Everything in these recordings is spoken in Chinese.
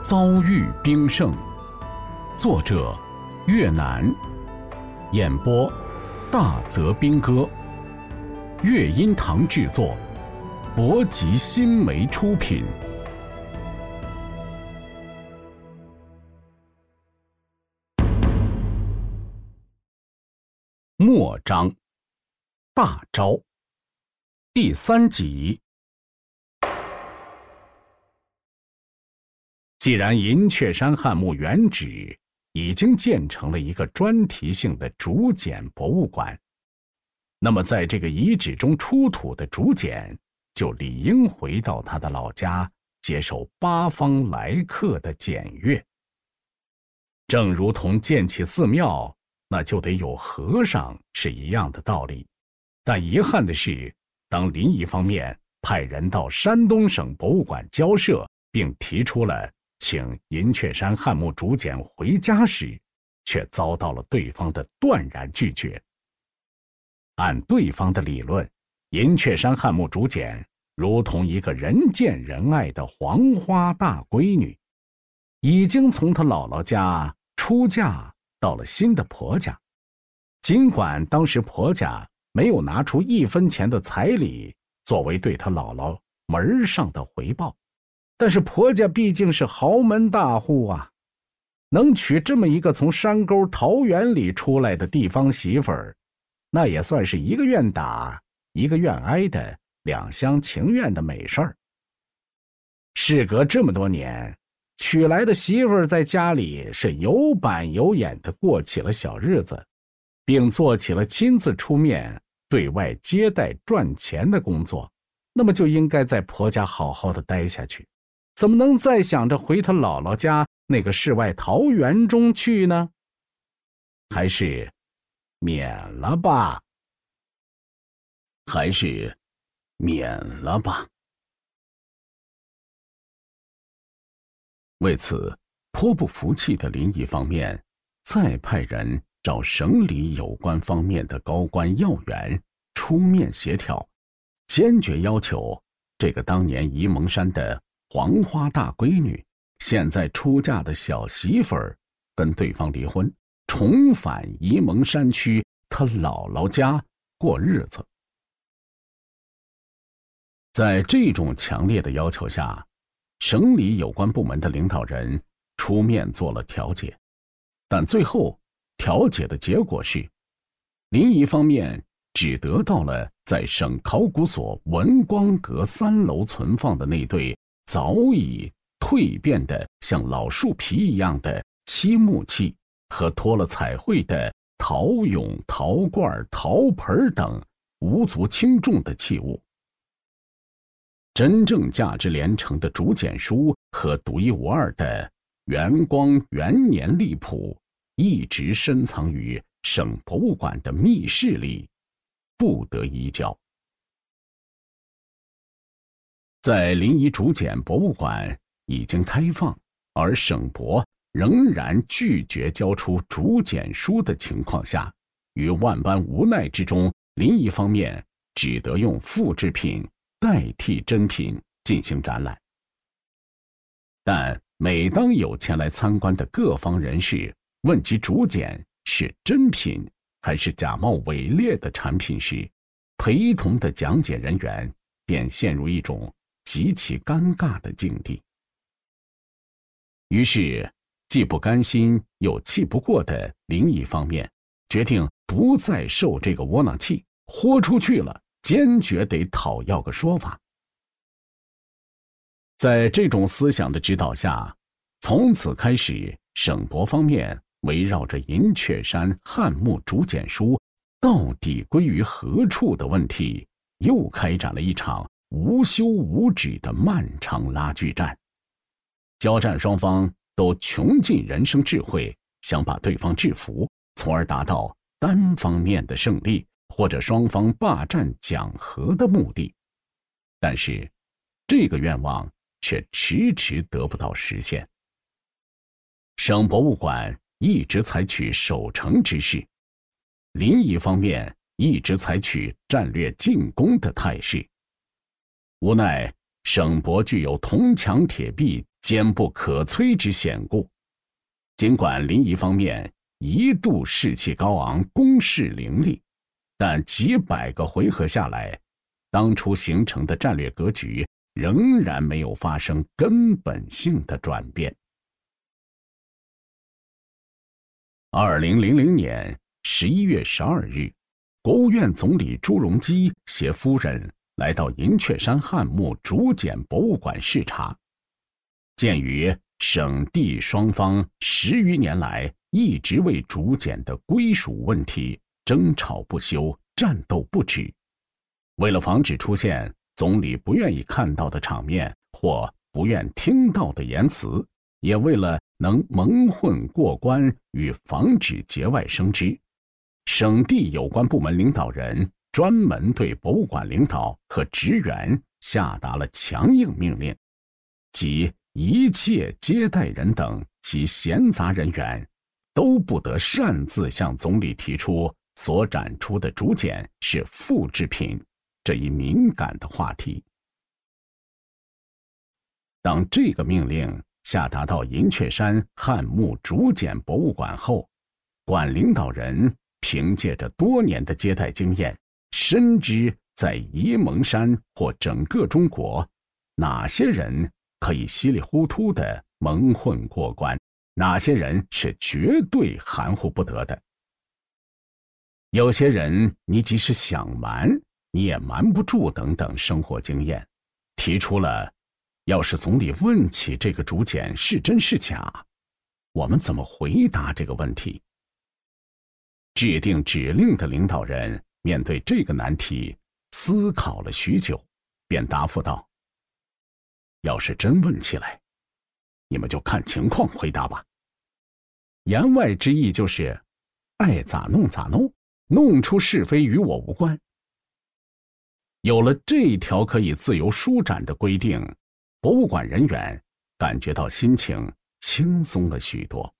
遭遇兵胜，作者越南，演播大泽兵哥，乐音堂制作，博吉新媒出品。末章，大招，第3集。既然银雀山汉墓原址已经建成了一个专题性的竹简博物馆，那么在这个遗址中出土的竹简就理应回到他的老家，接受八方来客的检阅。正如同建起寺庙，那就得有和尚是一样的道理。但遗憾的是，当临沂方面派人到山东省博物馆交涉，并提出了请银雀山汉墓竹简回家时，却遭到了对方的断然拒绝。按对方的理论，银雀山汉墓竹简如同一个人见人爱的黄花大闺女，已经从她姥姥家出嫁到了新的婆家。尽管当时婆家没有拿出1分钱的彩礼作为对她姥姥门上的回报，但是婆家毕竟是豪门大户啊，能娶这么一个从山沟桃园里出来的地方媳妇儿，那也算是一个愿打一个愿挨的两厢情愿的美事儿。事隔这么多年，娶来的媳妇儿在家里是有板有眼的过起了小日子，并做起了亲自出面对外接待赚钱的工作，那么就应该在婆家好好的待下去，怎么能再想着回他姥姥家那个世外桃源中去呢？还是免了吧。为此，颇不服气的临沂方面再派人找省里有关方面的高官要员出面协调，坚决要求这个当年沂蒙山的黄花大闺女，现在出嫁的小媳妇儿，跟对方离婚，重返沂蒙山区她姥姥家过日子。在这种强烈的要求下，省里有关部门的领导人出面做了调解，但最后调解的结果是，临沂方面只得到了在省考古所文光阁3楼存放的那对早已蜕变的像老树皮一样的漆木器和脱了彩绘的陶俑、陶罐、陶盆等无足轻重的器物。真正价值连城的竹简书和独一无二的元光元年历谱一直深藏于省博物馆的密室里，不得移交。在临沂竹简博物馆已经开放，而省博仍然拒绝交出竹简书的情况下，于万般无奈之中，临沂方面只得用复制品代替真品进行展览。但每当有前来参观的各方人士问及竹简是真品还是假冒伪劣的产品时，陪同的讲解人员便陷入一种极其尴尬的境地。于是既不甘心又气不过的临沂方面决定不再受这个窝囊气，豁出去了，坚决得讨要个说法。在这种思想的指导下，从此开始，省博方面围绕着银雀山汉墓竹简书到底归于何处的问题，又开展了一场无休无止的漫长拉锯战。交战双方都穷尽人生智慧，想把对方制服，从而达到单方面的胜利，或者双方霸占讲和的目的。但是这个愿望却迟迟得不到实现。省博物馆一直采取守城之势，临沂方面一直采取战略进攻的态势。无奈省博具有铜墙铁壁坚不可摧之险固。尽管临沂方面一度士气高昂，攻势凌厉，但几百个回合下来，当初形成的战略格局仍然没有发生根本性的转变。2000年11月12日，国务院总理朱镕基携夫人来到银雀山汉墓竹简博物馆视察。鉴于省地双方10余年来一直为竹简的归属问题争吵不休，战斗不止，为了防止出现总理不愿意看到的场面或不愿听到的言辞，也为了能蒙混过关与防止节外生枝，省地有关部门领导人专门对博物馆领导和职员下达了强硬命令，即一切接待人等及闲杂人员都不得擅自向总理提出所展出的竹简是复制品这一敏感的话题。当这个命令下达到银雀山汉墓竹简博物馆后，馆领导人凭借着多年的接待经验，深知在沂蒙山或整个中国，哪些人可以稀里糊涂地蒙混过关，哪些人是绝对含糊不得的。有些人你即使想瞒，你也瞒不住等等生活经验，提出了要是总理问起这个竹简是真是假，我们怎么回答这个问题？制定指令的领导人面对这个难题，思考了许久，便答复道：要是真问起来，你们就看情况回答吧。言外之意就是爱咋弄咋弄，弄出是非与我无关。有了这条可以自由舒展的规定，博物馆人员感觉到心情轻松了许多。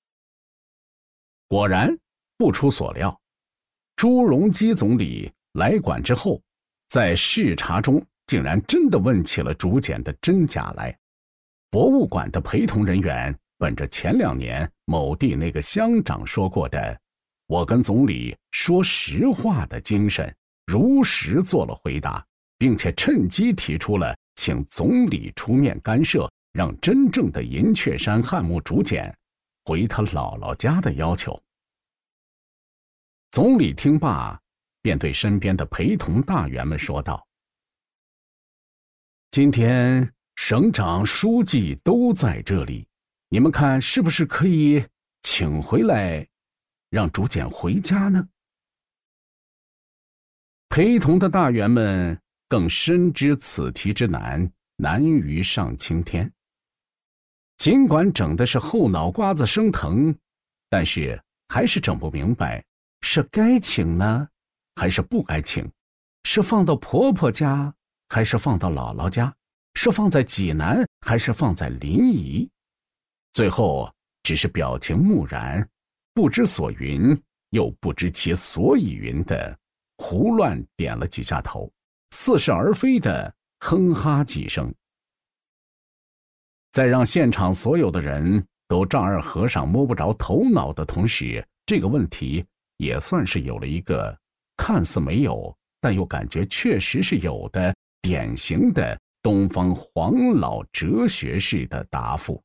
果然不出所料，朱镕基总理来馆之后，在视察中竟然真的问起了竹简的真假来。博物馆的陪同人员本着前2年某地那个乡长说过的我跟总理说实话的精神，如实做了回答，并且趁机提出了请总理出面干涉，让真正的银雀山汉墓竹简回他姥姥家的要求。总理听罢，便对身边的陪同大员们说道：今天省长书记都在这里，你们看是不是可以请回来，让竹简回家呢？陪同的大员们更深知此题之难，难于上青天。尽管整的是后脑瓜子生疼，但是还是整不明白，是该请呢，还是不该请？是放到婆婆家，还是放到姥姥家？是放在济南，还是放在临沂？最后只是表情木然，不知所云，又不知其所以云的胡乱点了几下头，似是而非的哼哈几声。在让现场所有的人都丈二和尚摸不着头脑的同时，这个问题也算是有了一个看似没有，但又感觉确实是有的典型的东方黄老哲学式的答复。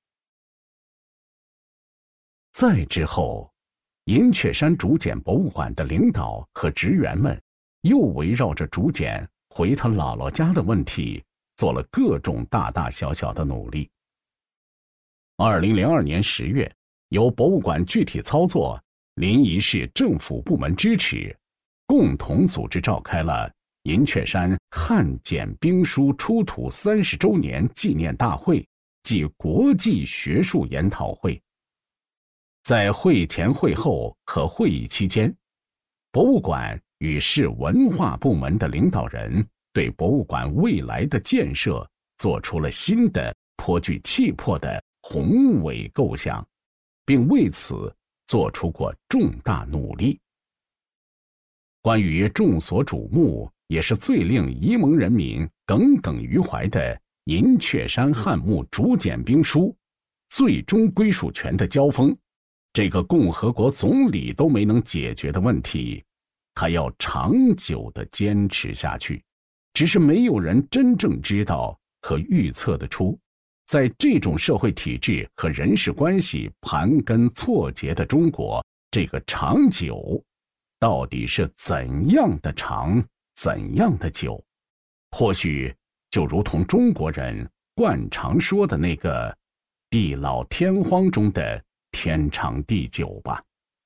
再之后，银雀山竹简博物馆的领导和职员们又围绕着竹简回他姥姥家的问题做了各种大大小小的努力。2002年10月，由博物馆具体操作，临沂市政府部门支持，共同组织召开了银雀山汉简兵书出土30周年纪念大会暨国际学术研讨会。在会前会后和会议期间，博物馆与市文化部门的领导人对博物馆未来的建设做出了新的颇具气魄的宏伟构想，并为此做出过重大努力。关于众所瞩目也是最令沂蒙人民耿耿于怀的银雀山汉墓竹简兵书最终归属权的交锋，这个共和国总理都没能解决的问题，他要长久地坚持下去。只是没有人真正知道和预测得出，在这种社会体制和人事关系盘根错节的中国，这个长久到底是怎样的长，怎样的久？或许就如同中国人惯常说的那个地老天荒中的天长地久吧。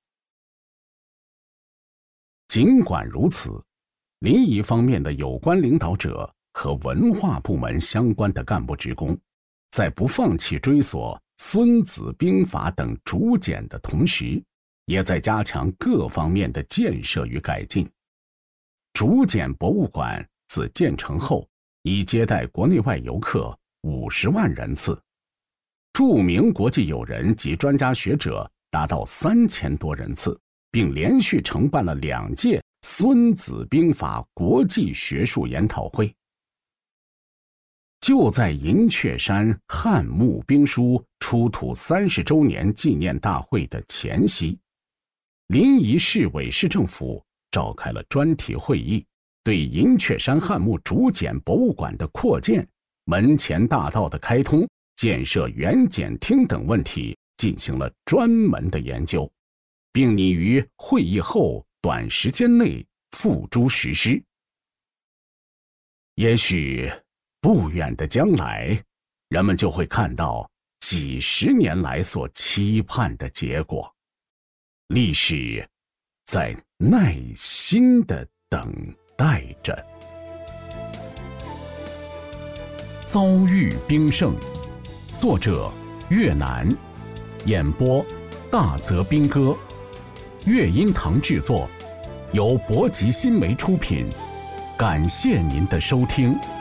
尽管如此，另一方面的有关领导者和文化部门相关的干部职工，在不放弃追索《孙子兵法》等竹简的同时，也在加强各方面的建设与改进。竹简博物馆自建成后，已接待国内外游客50万人次，著名国际友人及专家学者达到3000多人次，并连续承办了2届孙子兵法国际学术研讨会。就在银雀山汉墓兵书出土30周年纪念大会的前夕，临沂市委市政府召开了专题会议，对银雀山汉墓竹简博物馆的扩建、门前大道的开通、建设原简厅等问题进行了专门的研究，并拟于会议后短时间内付诸实施。也许不远的将来，人们就会看到几十年来所期盼的结果。历史在耐心地等待着。遭遇兵胜，作者越南，演播大泽兵哥，乐音堂制作，由博吉新媒出品。感谢您的收听。